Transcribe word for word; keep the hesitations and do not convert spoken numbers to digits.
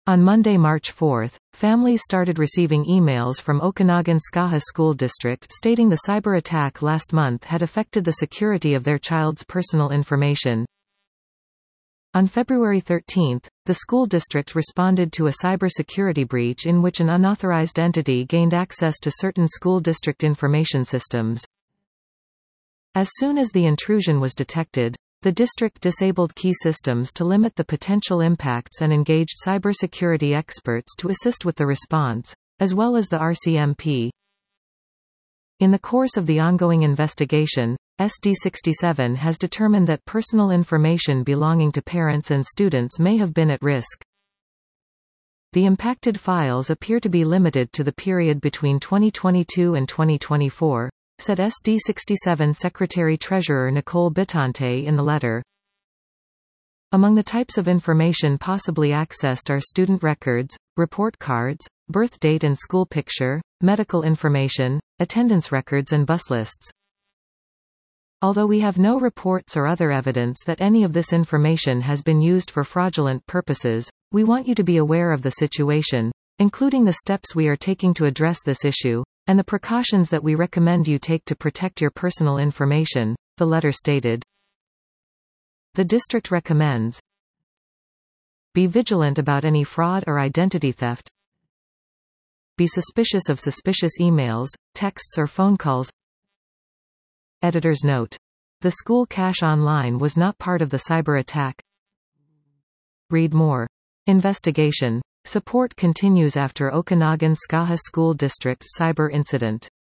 On Monday, March fourth, families started receiving emails from Okanagan Skaha School District stating the cyber attack last month had affected the security of their child's personal information. On February thirteenth, the school district responded to a cybersecurity breach in which an unauthorized entity gained access to certain school district information systems. As soon as the intrusion was detected, the district disabled key systems to limit the potential impacts and engaged cybersecurity experts to assist with the response, as well as the R C M P. In the course of the ongoing investigation, S D sixty-seven has determined that personal information belonging to parents and students may have been at risk. The impacted files appear to be limited to the period between twenty twenty-two and twenty twenty-four, said S D sixty-seven Secretary-Treasurer Nicole Bitante in the letter. Among the types of information possibly accessed are student records, report cards, birth date and school picture, medical information, attendance records and bus lists. Although we have no reports or other evidence that any of this information has been used for fraudulent purposes, we want you to be aware of the situation, including the steps we are taking to address this issue, and the precautions that we recommend you take to protect your personal information, the letter stated. The district recommends: be vigilant about any fraud or identity theft. Be suspicious of suspicious emails, texts or phone calls. Editor's note. The school cache online was not part of the cyber attack. Read more. Investigation. Support continues after Okanagan Skaha School District cyber incident.